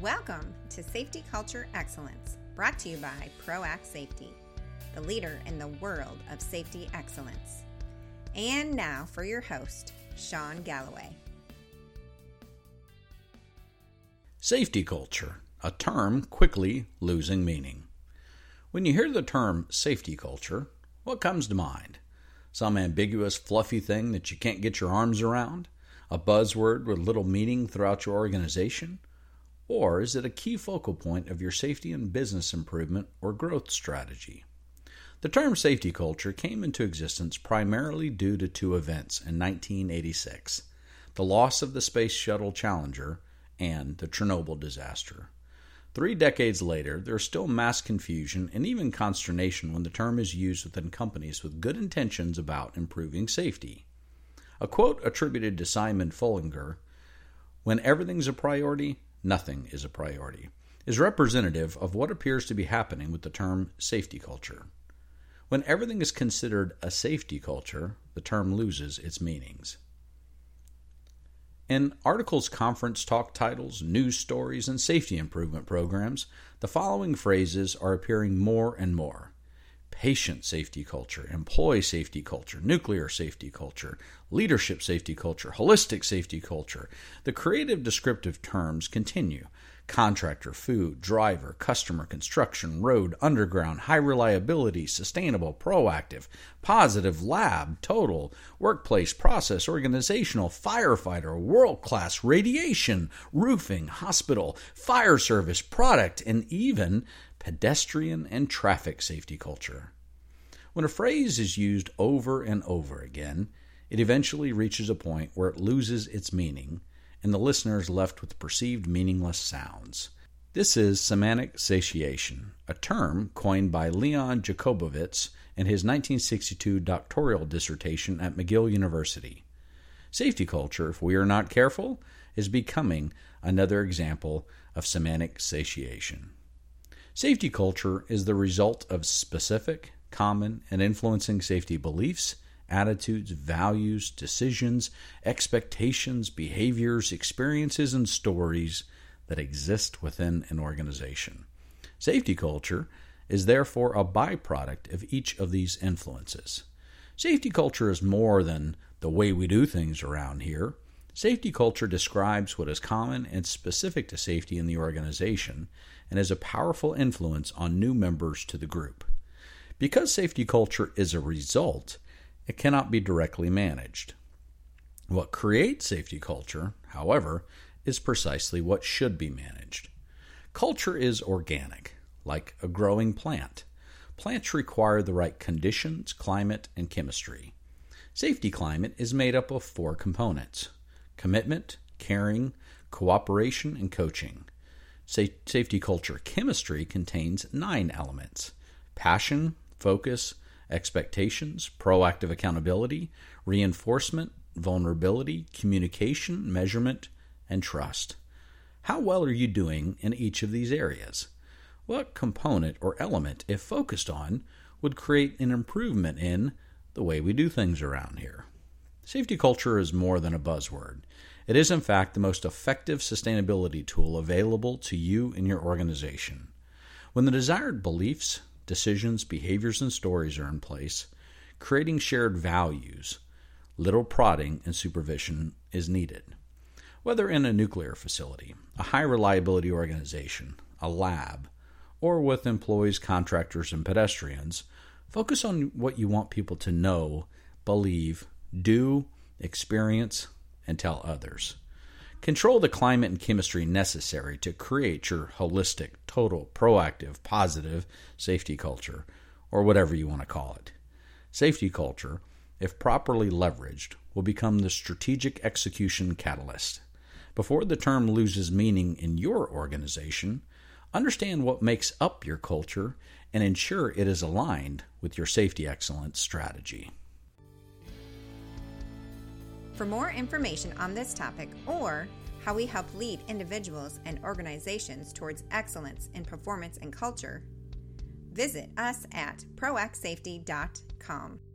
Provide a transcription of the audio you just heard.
Welcome to Safety Culture Excellence, brought to you by ProAct Safety, the leader in the world of safety excellence. And now for your host, Sean Galloway. Safety culture, a term quickly losing meaning. When you hear the term safety culture, what comes to mind? Some ambiguous, fluffy thing that you can't get your arms around? A buzzword with little meaning throughout your organization? Or is it a key focal point of your safety and business improvement or growth strategy? The term safety culture came into existence primarily due to two events in 1986, the loss of the Space Shuttle Challenger and the Chernobyl disaster. 3 decades later, there is still mass confusion and even consternation when the term is used within companies with good intentions about improving safety. A quote attributed to Simon Fullinger, "When everything's a priority, nothing is a priority," is representative of what appears to be happening with the term safety culture. When everything is considered a safety culture, the term loses its meanings. In articles, conference talk titles, news stories, and safety improvement programs, the following phrases are appearing more and more. Patient safety culture, employee safety culture, nuclear safety culture, leadership safety culture, holistic safety culture. The creative descriptive terms continue. Contractor, food, driver, customer, construction, road, underground, high reliability, sustainable, proactive, positive, lab, total, workplace, process, organizational, firefighter, world-class, radiation, roofing, hospital, fire service, product, and even pedestrian and traffic safety culture. When a phrase is used over and over again, it eventually reaches a point where it loses its meaning, and the listener is left with perceived meaningless sounds. This is semantic satiation, a term coined by Leon Jakobovits in his 1962 doctoral dissertation at McGill University. Safety culture, if we are not careful, is becoming another example of semantic satiation. Safety culture is the result of specific, common, and influencing safety beliefs, attitudes, values, decisions, expectations, behaviors, experiences, and stories that exist within an organization. Safety culture is therefore a byproduct of each of these influences. Safety culture is more than the way we do things around here. Safety culture describes what is common and specific to safety in the organization and is a powerful influence on new members to the group. Because safety culture is a result, it cannot be directly managed. What creates safety culture, however, is precisely what should be managed. Culture is organic, like a growing plant. Plants require the right conditions, climate, and chemistry. Safety climate is made up of 4 components: commitment, caring, cooperation, and coaching. Safety culture chemistry contains 9 elements: passion, focus, expectations, proactive accountability, reinforcement, vulnerability, communication, measurement, and trust. How well are you doing in each of these areas? What component or element, if focused on, would create an improvement in the way we do things around here? Safety culture is more than a buzzword. It is, in fact, the most effective sustainability tool available to you and your organization. When the desired beliefs, decisions, behaviors, and stories are in place, creating shared values, little prodding and supervision is needed. Whether in a nuclear facility, a high-reliability organization, a lab, or with employees, contractors, and pedestrians, focus on what you want people to know, believe, do, experience, and tell others. Control the climate and chemistry necessary to create your holistic, total, proactive, positive safety culture, or whatever you want to call it. Safety culture, if properly leveraged, will become the strategic execution catalyst. Before the term loses meaning in your organization, understand what makes up your culture and ensure it is aligned with your safety excellence strategy. For more information on this topic or how we help lead individuals and organizations towards excellence in performance and culture, visit us at proactsafety.com.